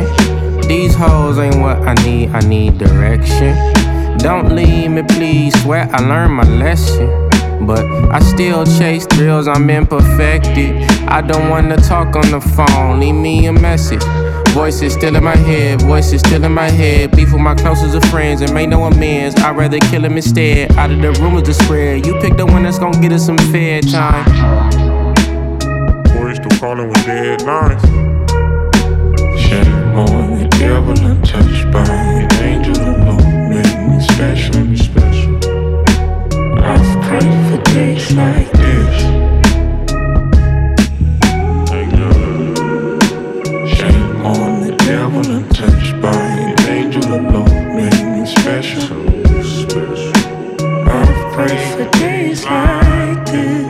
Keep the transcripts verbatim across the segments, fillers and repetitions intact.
reflection. These hoes ain't what I need, I need direction. Don't leave me, please, swear I learned my lesson. But I still chase thrills, I'm imperfected. I don't wanna talk on the phone, leave me a message. Voices still in my head, voices still in my head. Beef with my closest of friends and make no amends. I'd rather kill him instead, out of the rumors to spread. You pick the one that's gon' get us some fair time. Boys still calling with deadlines. Shame on the devil, untouched by an angel alone, made me special. I've prayed for days like this. Shame on the devil, untouched by an angel alone, made me special. I've prayed for days like this.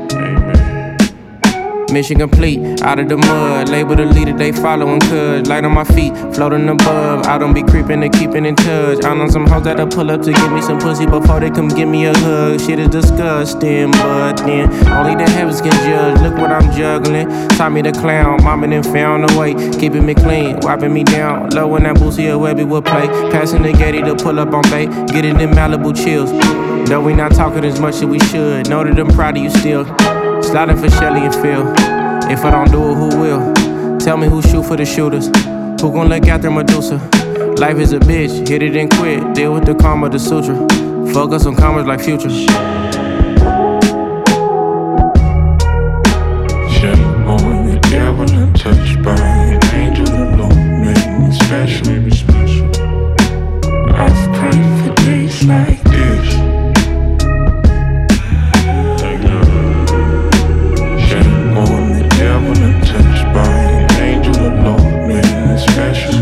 Mission complete, out of the mud. Label the leader, they following cuz. Light on my feet, floating above. I don't be creeping and keeping in touch. I know some hoes that'll pull up to give me some pussy before they come give me a hug. Shit is disgusting, but then only the heavens can judge. Look what I'm juggling. Taught me to clown, mama then found a way. Keeping me clean, wiping me down. Low when that Boosie or Webby would play. Passing the Getty to pull up on bait. Getting them Malibu chills. Though we not talking as much as we should. Know that I'm proud of you still. Sliding for Shelly and Phil. If I don't do it, who will? Tell me who shoot for the shooters. Who gon' look after Medusa? Life is a bitch, hit it and quit. Deal with the karma, the sutra. Focus on commas like Future. Shame on the devil, untouched by an angel alone, made me special. I've prayed for days like this. Untouched by an angel alone, made me special.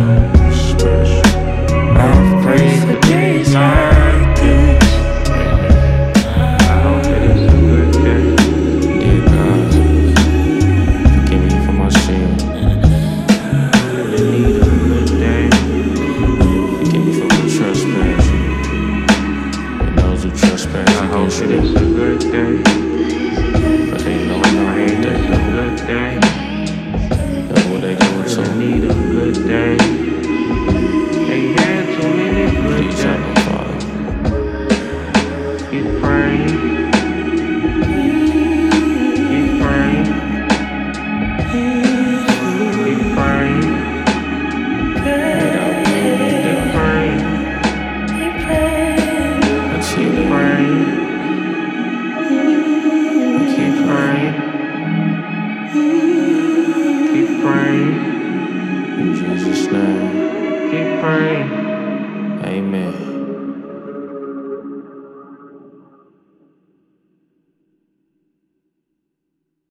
I've prayed for days like this. I hope it is a good day. Dear God, forgive me for my sin. I need a good day. Forgive me for my trespass. And those who trespass, I hope it is a good day. But they know I ain't a good day. They need a good day. They had too many good days. Keep praying. Keep praying. Keep praying. Keep praying. Keep praying. Keep praying. Keep praying. In Jesus' name. Keep praying.